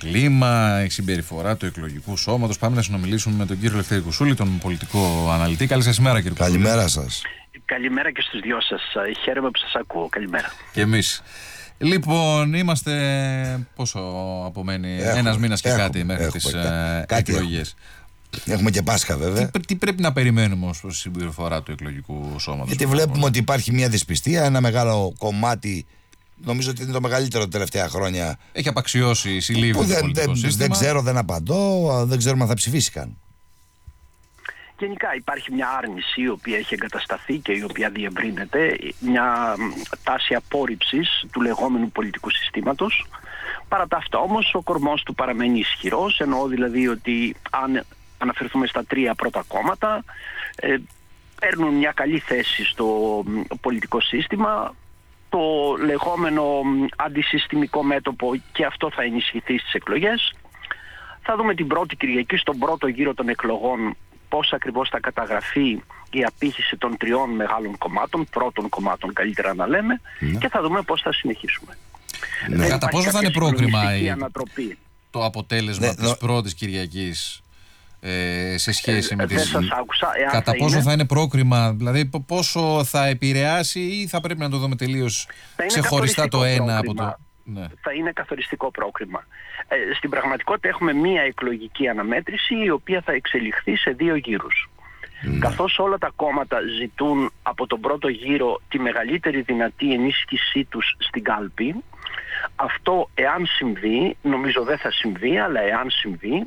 κλίμα, η συμπεριφορά του εκλογικού σώματος. Πάμε να συνομιλήσουμε με τον κύριο Λευτέρη Κουσούλη, τον πολιτικό αναλυτή. Καλή σας ημέρα, κύριε Κουσούλη. Καλημέρα σας. Καλημέρα και στους δυο σας. Χαίρομαι που σας ακούω. Καλημέρα. Και εμείς. Λοιπόν, είμαστε πόσο απομένει, ένας μήνας και κάτι μέχρι τις εκλογές. Έχουμε και Πάσχα βέβαια. Τι πρέπει να περιμένουμε ως προς τη συμπεριφορά του εκλογικού σώματος? Γιατί βλέπουμε ότι υπάρχει μια δυσπιστία, ένα μεγάλο κομμάτι. Νομίζω ότι είναι το μεγαλύτερο τα τελευταία χρόνια. Έχει απαξιώσει, συλλήβει το πολιτικό σύστημα. Δεν ξέρω, δεν απαντώ, δεν ξέρουμε αν θα ψηφίσει καν. Γενικά υπάρχει μια άρνηση η οποία έχει εγκατασταθεί και η οποία διευρύνεται, μια τάση απόρριψης του λεγόμενου πολιτικού συστήματος. Παρά τα αυτά όμως ο κορμός του παραμένει ισχυρός, εννοώ δηλαδή ότι αν αναφερθούμε στα τρία πρώτα κόμματα, παίρνουν μια καλή θέση στο πολιτικό σύστημα. Το λεγόμενο αντισυστημικό μέτωπο και αυτό θα ενισχυθεί στις εκλογές. Θα δούμε την πρώτη Κυριακή στον πρώτο γύρο των εκλογών πώς ακριβώς θα καταγραφεί η απήχηση των τριών μεγάλων κομμάτων, πρώτων κομμάτων καλύτερα να λέμε, και θα δούμε πώς θα συνεχίσουμε. Κατά πόσο θα είναι πρόκριμα το αποτέλεσμα της πρώτης Κυριακής σε σχέση με τις... Κατά πόσο θα είναι πρόκριμα, δηλαδή πόσο θα επηρεάσει ή θα πρέπει να το δούμε τελείως ξεχωριστά το ένα από το... Ναι. Θα είναι καθοριστικό πρόκριμα. Στην πραγματικότητα έχουμε μία εκλογική αναμέτρηση η οποία θα εξελιχθεί σε 2 γύρους. Καθώς όλα τα κόμματα ζητούν από τον πρώτο γύρο τη μεγαλύτερη δυνατή ενίσχυσή τους στην κάλπη, αυτό εάν συμβεί, νομίζω δεν θα συμβεί, αλλά εάν συμβεί,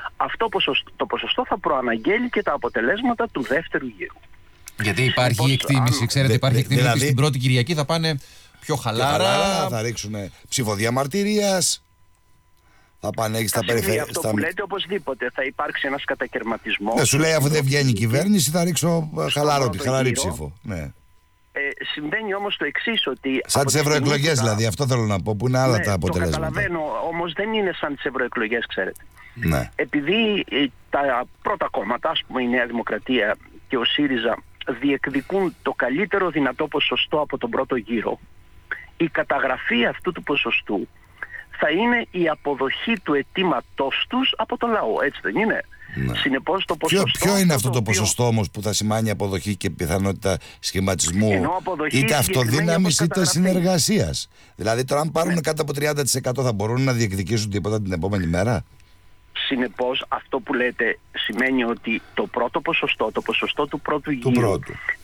το ποσοστό θα προαναγγέλει και τα αποτελέσματα του δεύτερου γύρου. Γιατί υπάρχει εκτίμηση, ξέρετε, υπάρχει εκτίμηση ότι στην πρώτη Κυριακή θα πάνε πιο χαλάρα. Θα ρίξουν ψηφοδιαμαρτυρίας. Θα πάνε στα περιφέρεια. Αυτό που λέτε οπωσδήποτε θα υπάρξει ένας κατακαιρματισμός. Ναι, σου λέει αφού δεν βγαίνει η κυβέρνηση θα ρίξω χαλαρή ψήφο. Ναι. Συμβαίνει όμως το εξής, ότι... Σαν τις ευρωεκλογές δηλαδή, αυτό θέλω να πω, που είναι άλλα τα αποτελέσματα. Το καταλαβαίνω, όμως δεν είναι σαν τις ευρωεκλογές, ξέρετε. Ναι. Επειδή τα πρώτα κόμματα, ας πούμε η Νέα Δημοκρατία και ο ΣΥΡΙΖΑ, διεκδικούν το καλύτερο δυνατό ποσοστό από τον πρώτο γύρο, η καταγραφή αυτού του ποσοστού θα είναι η αποδοχή του αιτήματός τους από το λαό, έτσι δεν είναι? Ναι. Συνεπώς το ποσοστό... Ποιο είναι αυτό το ποσοστό όμως που θα σημάνει αποδοχή και πιθανότητα σχηματισμού είτε αυτοδύναμης είτε συνεργασίας? Δηλαδή τώρα αν πάρουν κάτω από 30% θα μπορούν να διεκδικήσουν τίποτα την επόμενη μέρα? Συνεπώς αυτό που λέτε σημαίνει ότι το πρώτο ποσοστό, το ποσοστό του πρώτου γύρου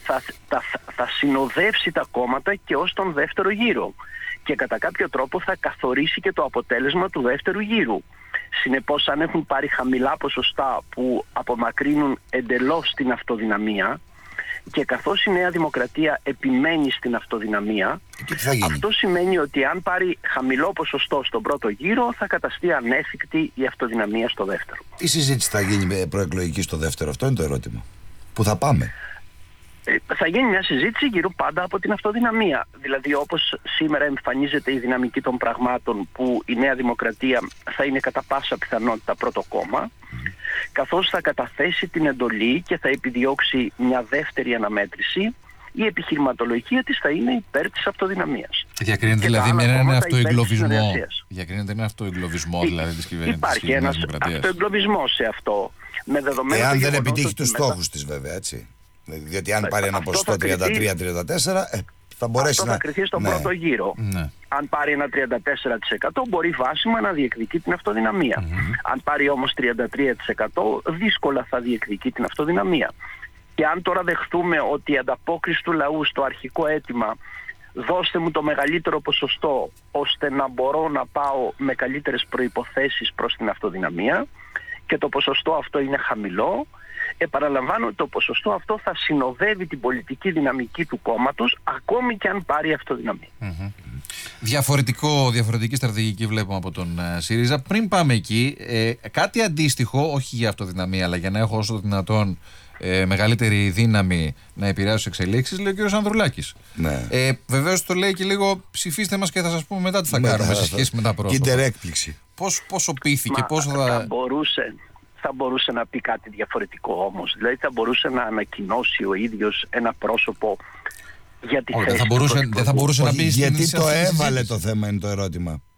θα συνοδεύσει τα κόμματα και ως τον δεύτερο γύρο και κατά κάποιο τρόπο θα καθορίσει και το αποτέλεσμα του δεύτερου γύρου. Συνεπώς αν έχουν πάρει χαμηλά ποσοστά που απομακρύνουν εντελώς την αυτοδυναμία και καθώς η Νέα Δημοκρατία επιμένει στην αυτοδυναμία, αυτό σημαίνει ότι αν πάρει χαμηλό ποσοστό στον πρώτο γύρο θα καταστεί ανέφικτη η αυτοδυναμία στο δεύτερο. Τι συζήτηση θα γίνει προεκλογική στο δεύτερο? Αυτό είναι το ερώτημα. Πού θα πάμε? Θα γίνει μια συζήτηση γύρω πάντα από την αυτοδυναμία. Δηλαδή όπως σήμερα εμφανίζεται η δυναμική των πραγμάτων που η Νέα Δημοκρατία θα είναι κατά πάσα πιθανότητα πρώτο κόμμα, καθώς θα καταθέσει την εντολή και θα επιδιώξει μια δεύτερη αναμέτρυση, η επιχειρηματολογία της θα είναι υπέρ της αυτοδυναμίας. Διακρίνεται δηλαδή με έναν αυτοεγκλωβισμό. Διακρίνεται έναν αυτοεγκλωβισμό δηλαδή της κυβέρνησης. Υπάρχει ένας αυτοεγκλωβισμός σε αυτό. Εάν δεν επιτύχει τους στόχους της βέβαια, έτσι. Διότι αν πάρει ένα ποσοστό 33-34 θα μπορέσει αυτό θα κρυθεί στον πρώτο γύρο. Ναι. Αν πάρει ένα 34% μπορεί βάσιμα να διεκδικεί την αυτοδυναμία. Αν πάρει όμως 33% δύσκολα θα διεκδικεί την αυτοδυναμία. Και αν τώρα δεχτούμε ότι η ανταπόκριση του λαού στο αρχικό αίτημα δώστε μου το μεγαλύτερο ποσοστό ώστε να μπορώ να πάω με καλύτερες προϋποθέσεις προς την αυτοδυναμία και το ποσοστό αυτό είναι χαμηλό, επαναλαμβάνω ότι το ποσοστό αυτό θα συνοδεύει την πολιτική δυναμική του κόμματος ακόμη και αν πάρει αυτοδυναμία. Διαφορετική στρατηγική βλέπουμε από τον ΣΥΡΙΖΑ. Πριν πάμε εκεί, κάτι αντίστοιχο, όχι για αυτοδυναμία αλλά για να έχω όσο δυνατόν μεγαλύτερη δύναμη να επηρεάσει τις εξελίξεις, λέει ο κ. Ανδρουλάκης. Ναι. Βεβαίως το λέει και λίγο ψηφίστε μας και θα σας πούμε μετά τι θα κάνουμε σε σχέση με τα πρόσωπα. Κίντερ έκπληξη. Πόσο πείθηκε, πόσο θα... Θα μπορούσε να πει κάτι διαφορετικό όμως. Δηλαδή θα μπορούσε να ανακοινώσει ο ίδιος ένα πρόσωπο για τη θέση. Δεν θα μπορούσε να πει. Γιατί το έβαλε το θέμα είναι το ερώτημα.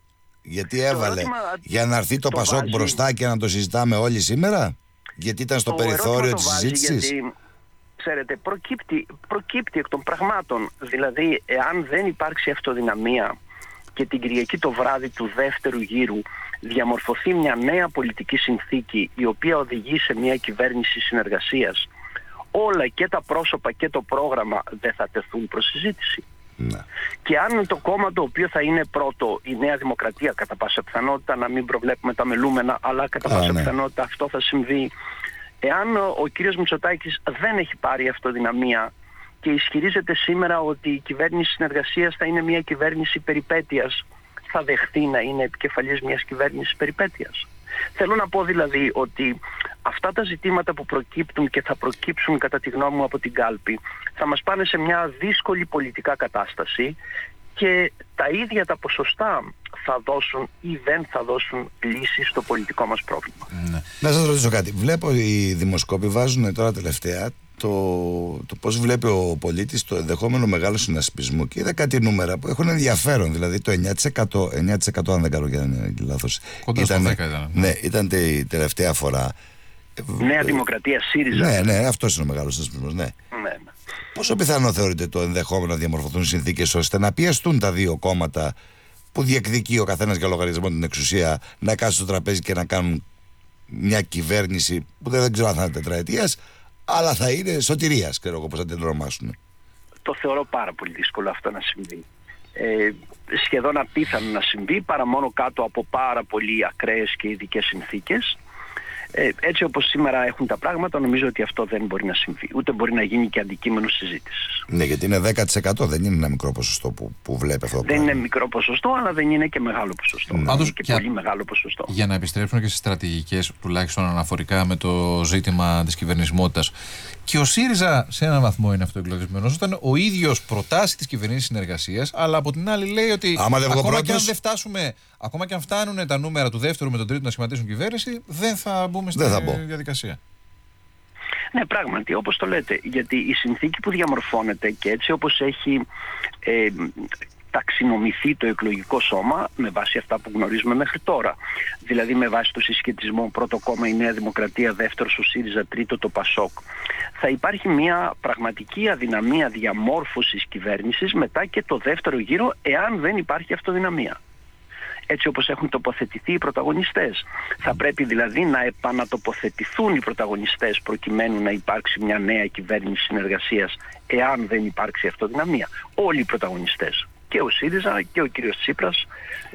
Γιατί έβαλε για να έρθει το Πασόκ μπροστά και να το συζητάμε όλοι σήμερα? Γιατί ήταν στο περιθώριο της συζήτησης? Γιατί, ξέρετε, προκύπτει εκ των πραγμάτων. Δηλαδή, εάν δεν υπάρξει αυτοδυναμία και την Κυριακή το βράδυ του δεύτερου γύρου διαμορφωθεί μια νέα πολιτική συνθήκη η οποία οδηγεί σε μια κυβέρνηση συνεργασίας, όλα και τα πρόσωπα και το πρόγραμμα δεν θα τεθούν προς συζήτηση. Ναι. Και αν το κόμμα το οποίο θα είναι πρώτο, η Νέα Δημοκρατία, κατά πάσα πιθανότητα, να μην προβλέπουμε τα μελούμενα, αλλά κατά πάσα πιθανότητα αυτό θα συμβεί, εάν ο κύριος Μητσοτάκης δεν έχει πάρει αυτοδυναμία και ισχυρίζεται σήμερα ότι η κυβέρνηση συνεργασίας θα είναι μια κυβέρνηση περιπέτειας, θα δεχθεί να είναι επικεφαλής μιας κυβέρνησης περιπέτειας? Θέλω να πω δηλαδή ότι αυτά τα ζητήματα που προκύπτουν και θα προκύψουν κατά τη γνώμη μου από την κάλπη θα μας πάνε σε μια δύσκολη πολιτικά κατάσταση και τα ίδια τα ποσοστά θα δώσουν ή δεν θα δώσουν λύσεις στο πολιτικό μας πρόβλημα. Ναι. Να σας ρωτήσω κάτι. Βλέπω οι δημοσκόποι βάζουν τώρα τελευταία το πώς βλέπει ο πολίτης το ενδεχόμενο μεγάλο συνασπισμό, και είδα κάτι νούμερα που έχουν ενδιαφέρον. Δηλαδή το 9% αν δεν κάνω λάθος. Κοντά στο 10 ήταν. Ναι, ήταν η τελευταία φορά. Νέα Δημοκρατία, ΣΥΡΙΖΑ. Ναι, αυτός είναι ο μεγάλος συνασπισμός. Ναι. Πόσο πιθανό θεωρείτε το ενδεχόμενο να διαμορφωθούν συνθήκες ώστε να πιεστούν τα δύο κόμματα που διεκδικεί ο καθένας για λογαριασμό την εξουσία να κάτσουν στο τραπέζι και να κάνουν μια κυβέρνηση που δεν ξέρω αν θα είναι τετραετίας, αλλά θα είναι σωτηρίας, ξέρω εγώ πώς θα την ονομάσουν? Το θεωρώ πάρα πολύ δύσκολο αυτό να συμβεί. Σχεδόν απίθανο να συμβεί, παρά μόνο κάτω από πάρα πολύ ακραίες και ειδικές συνθήκες. Έτσι όπως σήμερα έχουν τα πράγματα, νομίζω ότι αυτό δεν μπορεί να συμβεί. Ούτε μπορεί να γίνει και αντικείμενο συζήτησης. Ναι, γιατί είναι 10%, δεν είναι ένα μικρό ποσοστό που βλέπει αυτό. Δεν είναι μικρό ποσοστό, αλλά δεν είναι και μεγάλο ποσοστό. Πάντως και πολύ μεγάλο ποσοστό. Για να επιστρέψουμε και στις στρατηγικές, τουλάχιστον αναφορικά με το ζήτημα της κυβερνησιμότητας. Και ο ΣΥΡΙΖΑ σε έναν βαθμό είναι αυτοεκλογισμένος, όταν ο ίδιος προτάσει της κυβερνήσης συνεργασίας, αλλά από την άλλη λέει ότι ακόμα και αν δεν φτάσουμε, ακόμα και αν φτάνουν τα νούμερα του δεύτερου με τον τρίτο να σχηματίσουν κυβέρνηση, δεν θα μπούμε στην διαδικασία. Ναι, πράγματι, όπως το λέτε, γιατί η συνθήκη που διαμορφώνεται και έτσι όπως έχει ταξινομηθεί το εκλογικό σώμα με βάση αυτά που γνωρίζουμε μέχρι τώρα, δηλαδή με βάση το συσχετισμό πρώτο κόμμα η Νέα Δημοκρατία, δεύτερος ο ΣΥΡΙΖΑ, τρίτο το ΠΑΣΟΚ, θα υπάρχει μια πραγματική αδυναμία διαμόρφωσης κυβέρνησης μετά και το δεύτερο γύρο, εάν δεν υπάρχει αυτοδυναμία. Έτσι όπως έχουν τοποθετηθεί οι πρωταγωνιστές. Θα πρέπει δηλαδή να επανατοποθετηθούν οι πρωταγωνιστές προκειμένου να υπάρξει μια νέα κυβέρνηση συνεργασίας, εάν δεν υπάρξει αυτοδυναμία. Όλοι οι πρωταγωνιστές. Και ο ΣΥΡΙΖΑ και ο κύριος Τσίπρας.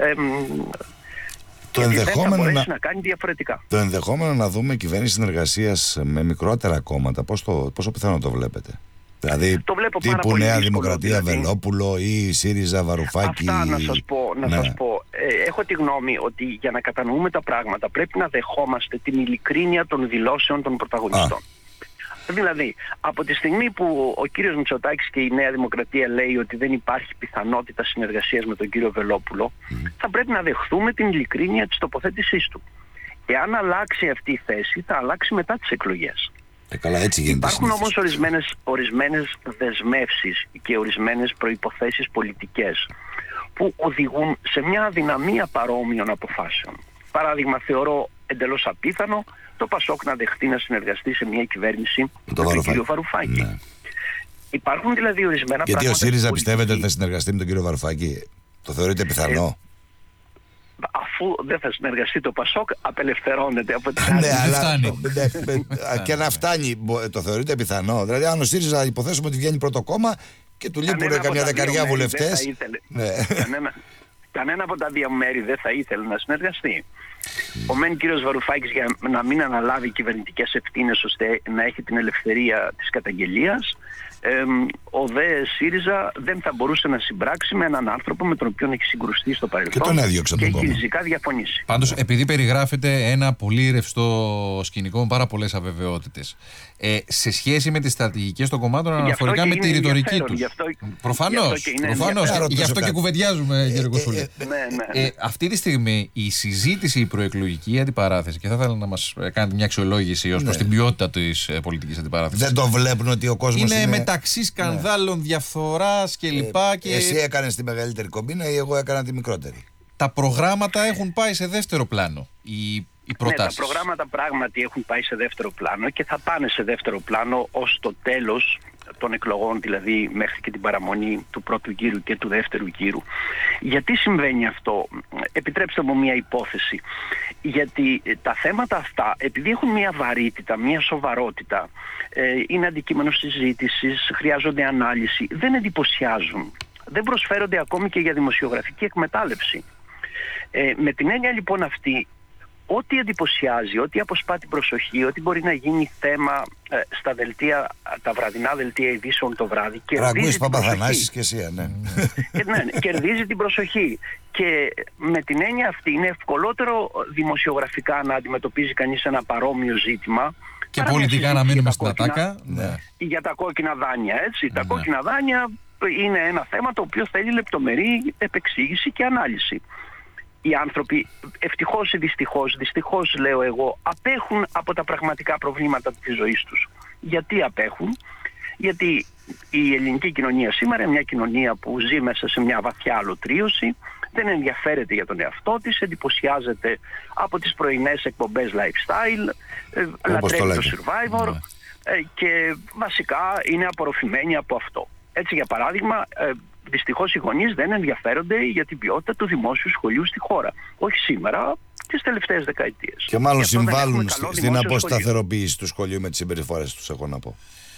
Το ενδεχόμενο δεν θα να κάνει διαφορετικά. Το ενδεχόμενο να δούμε κυβέρνηση συνεργασίας με μικρότερα κόμματα, πόσο πιθανό το βλέπετε? Δηλαδή τύπου Νέα Δημοκρατία, δηλαδή, Βελόπουλο ή ΣΥΡΙΖΑ, Βαρουφάκη. Αυτά να σας πω. Έχω τη γνώμη ότι για να κατανοούμε τα πράγματα πρέπει να δεχόμαστε την ειλικρίνεια των δηλώσεων των πρωταγωνιστών. Δηλαδή, από τη στιγμή που ο κύριος Μητσοτάκης και η Νέα Δημοκρατία λέει ότι δεν υπάρχει πιθανότητα συνεργασίας με τον κύριο Βελόπουλο, θα πρέπει να δεχθούμε την ειλικρίνεια της τοποθέτησής του. Εάν αλλάξει αυτή η θέση, θα αλλάξει μετά τις εκλογές. Καλά, έτσι γίνεται. Υπάρχουν όμως ορισμένες δεσμεύσεις και ορισμένες προϋποθέσεις πολιτικές που οδηγούν σε μια αδυναμία παρόμοιων αποφάσεων. Παράδειγμα, θεωρώ εντελώς απίθανο το ΠΑΣΟΚ να δεχτεί να συνεργαστεί σε μια κυβέρνηση με τον κύριο Βαρουφάκη. Ναι. Υπάρχουν δηλαδή ορισμένα πράγματα. Γιατί ο ΣΥΡΙΖΑ πιστεύετε ότι θα συνεργαστεί με τον κύριο Βαρουφάκη? Το θεωρείτε πιθανό? Αφού δεν θα συνεργαστεί το ΠΑΣΟΚ, απελευθερώνεται από την άλλη. Ναι, αλλά και να φτάνει, το θεωρείτε πιθανό? Δηλαδή, αν ο ΣΥΡΙΖΑ υποθέσουμε ότι βγαίνει πρώτο κόμμα και του λείπουν καμιά δεκαριά βουλευτές. Κανένα από τα δύο μέρη δεν θα ήθελε να συνεργαστεί. Ο μεν κύριος Βαρουφάκης για να μην αναλάβει κυβερνητικές ευθύνες ώστε να έχει την ελευθερία της καταγγελίας, ο δε ΣΥΡΙΖΑ δεν θα μπορούσε να συμπράξει με έναν άνθρωπο με τον οποίο έχει συγκρουστεί στο παρελθόν και έχει ριζικά διαφωνήσει. Πάντως, επειδή περιγράφεται ένα πολύ ρευστό σκηνικό με πάρα πολλές αβεβαιότητες, σε σχέση με τις στρατηγικές των κομμάτων αναφορικά με τη ρητορική τους. Προφανώς. Γι' αυτό και κουβεντιάζουμε, κύριε Κοσούλη. Αυτή τη στιγμή η συζήτηση, η προεκλογική αντιπαράθεση, και θα ήθελα να μας κάνετε μια αξιολόγηση ως προς την ποιότητα της πολιτικής αντιπαράθεσης. Δεν το βλέπουν ότι ο κόσμος είναι μεταξύ σκανδάλων, διαφθοράς κλπ. Εσύ έκανες τη μεγαλύτερη κομπίνα ή εγώ έκανα τη μικρότερη? Τα προγράμματα έχουν πάει σε δεύτερο πλάνο. Οι προτάσεις. Ναι, τα προγράμματα πράγματι έχουν πάει σε δεύτερο πλάνο και θα πάνε σε δεύτερο πλάνο ως το τέλος των εκλογών, δηλαδή μέχρι και την παραμονή του πρώτου γύρου και του δεύτερου γύρου. Γιατί συμβαίνει αυτό? Επιτρέψτε μου μια υπόθεση. Γιατί τα θέματα αυτά, επειδή έχουν μια βαρύτητα, μια σοβαρότητα, είναι αντικείμενο συζήτησης, χρειάζονται ανάλυση, δεν εντυπωσιάζουν. Δεν προσφέρονται ακόμη και για δημοσιογραφική εκμετάλλευση. Με την έννοια λοιπόν αυτή, ό,τι εντυπωσιάζει, ό,τι αποσπά την προσοχή, ό,τι μπορεί να γίνει θέμα στα δελτία, τα βραδινά δελτία ειδήσεων το βράδυ, κερδίζει την προσοχή. Και εσύ, ναι. Κερδίζει την προσοχή. Και με την έννοια αυτή είναι ευκολότερο δημοσιογραφικά να αντιμετωπίζει κανείς ένα παρόμοιο ζήτημα. Και πολιτικά να μείνουμε στην ατάκα. Ναι. Για τα κόκκινα δάνεια, έτσι. Τα κόκκινα δάνεια είναι ένα θέμα το οποίο θέλει λεπτομερή επεξήγηση και ανάλυση. Οι άνθρωποι, ευτυχώς ή δυστυχώς λέω εγώ, απέχουν από τα πραγματικά προβλήματα της ζωής τους. Γιατί απέχουν? Γιατί η ελληνική κοινωνία σήμερα είναι μια κοινωνία που ζει μέσα σε μια βαθιά αλωτρίωση, δεν ενδιαφέρεται για τον εαυτό της, εντυπωσιάζεται από τις πρωινές εκπομπές lifestyle, λατρεύει το Survivor και βασικά είναι απορροφημένη από αυτό. Έτσι, για παράδειγμα, δυστυχώς οι γονείς δεν ενδιαφέρονται για την ποιότητα του δημόσιου σχολείου στη χώρα. Όχι σήμερα, τις τελευταίες δεκαετίες. Και μάλλον συμβάλλουν στην αποσταθεροποίηση του σχολείου με τις συμπεριφορές τους, έχω να πω.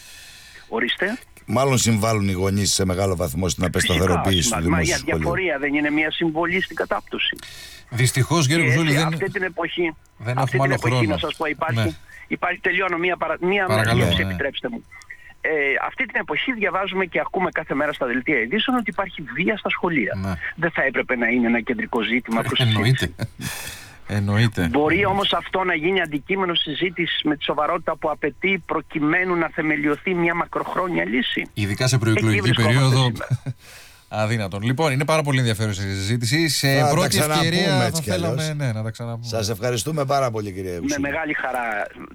Ορίστε. Μάλλον συμβάλλουν οι γονείς σε μεγάλο βαθμό στην αποσταθεροποίηση του δημόσιου σχολείου. Μα η αδιαφορία δεν είναι μια συμβολή στην κατάπτωση? Δυστυχώς, κύριε Κουζούλη, αυτή την εποχή, δεν έχουμε άλλο χρόνο. Να σας πω, υπάρχει τελειώνω μία σκέψη, επιτρέψτε μου. Αυτή την εποχή διαβάζουμε και ακούμε κάθε μέρα στα δελτία ειδήσεων ότι υπάρχει βία στα σχολεία. Ναι. Δεν θα έπρεπε να είναι ένα κεντρικό ζήτημα προς συζήτηση? Εννοείται. Μπορεί όμως αυτό να γίνει αντικείμενο συζήτησης με τη σοβαρότητα που απαιτεί, προκειμένου να θεμελιωθεί μια μακροχρόνια λύση? Ειδικά σε προεκλογική περίοδο. Αδύνατον. Λοιπόν, είναι πάρα πολύ ενδιαφέρουσα η συζήτηση. Σε πρώτη ευκαιρία θα θέλαμε να τα ξαναπούμε. Σας ευχαριστούμε πάρα πολύ, κύριε Βουσούλη. Με μεγάλη χαρά.